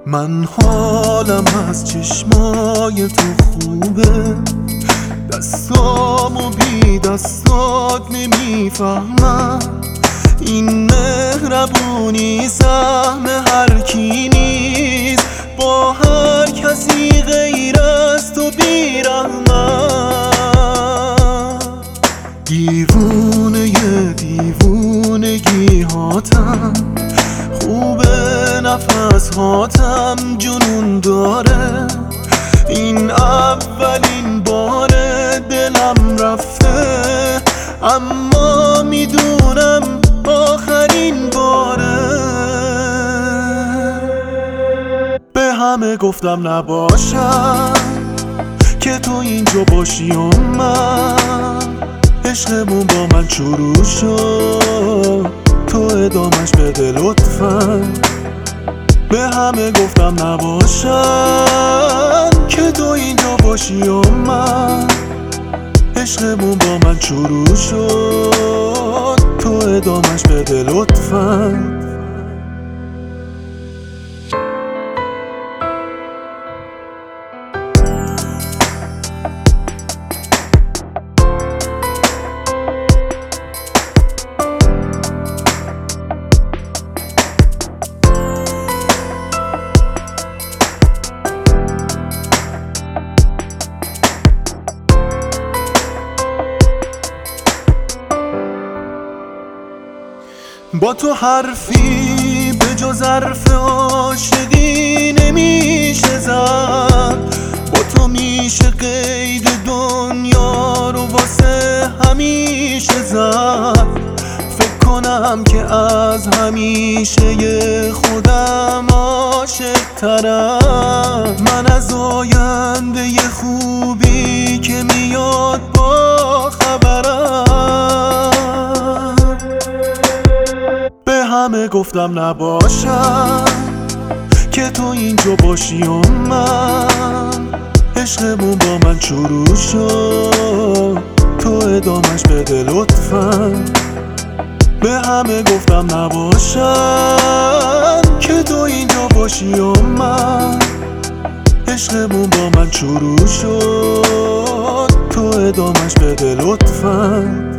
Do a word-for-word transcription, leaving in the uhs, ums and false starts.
من حالم از چشمای تو خوبه، دستامو بی دستات نمیفهمم. این مهربونی سهم هر کی نیست، با هر کسی غیر از تو بیرحمم. دیوونه دیوونگی هاتم، خوبه نفس هاتم جنون داره. این اولین باره دلم رفته، اما میدونم آخرین باره. به همه گفتم نباشم که تو اینجا باشی و من عشقمون با من شروع شد، تو ادامش بده لطفا. به همه گفتم نباشم که تو اینجا باشی و من عشقمون با من شروع شد، تو ادامش بده لطفا. با تو حرفی به جز حرف عاشقی نمیشه زد، با تو میشه قید دنیا رو واسه همیشه زد. فکر کنم که از همیشه خودم عاشق ترم، من از آینده خوبی که میاد با خبرم. به همه گفتم نباشم که تو اینجا باشی و من عشقمون با من شروع شد، تو ادامش بده لطفا. به همه گفتم نباشم که تو اینجا باشی و من عشقمون با من شروع شد، تو ادامش بده لطفا.